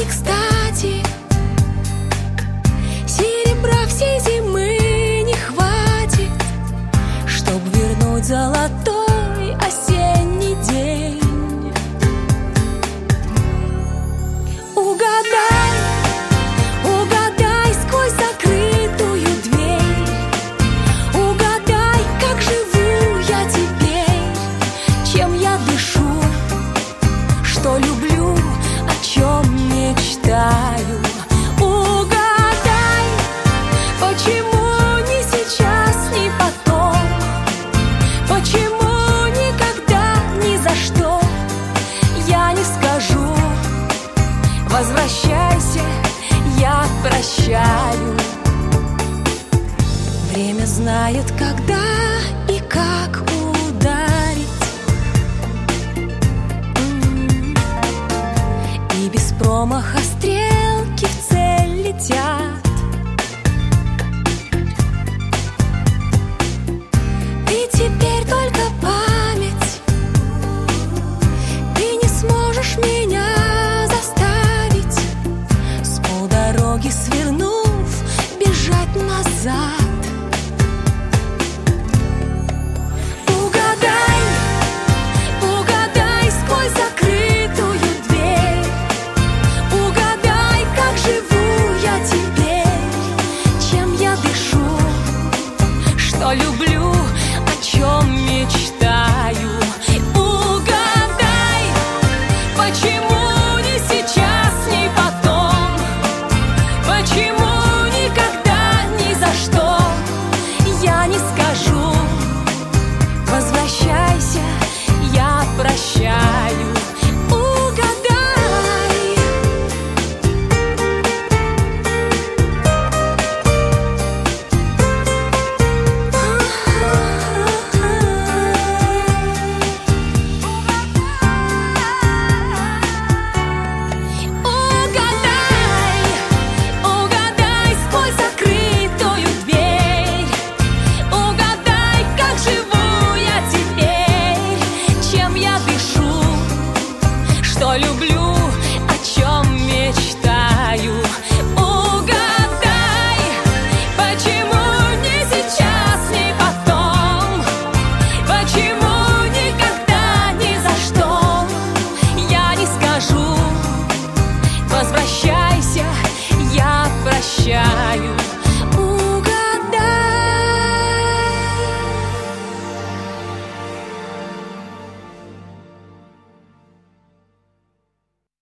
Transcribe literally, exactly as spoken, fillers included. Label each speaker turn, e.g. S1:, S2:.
S1: кстати. Серебра всей зимы не хватит, чтоб вернуть золотой осенний день. Угадай, угадай сквозь закрытую дверь, угадай, как живу я теперь, чем я дышу, что люблю, о чем мечтаю. Угадай, почему не сейчас, не потом, почему никогда, ни за что я не скажу: возвращайся, я прощаю. Время знает, когда и как ударить, и без промаха стрелки в цель летят. Ты теперь только память, ты не сможешь меня заставить с полдороги свернув бежать назад. Угадай, угадай сквозь закрытую дверь, угадай, как живу я теперь, чем я дышу, что люблю, о чем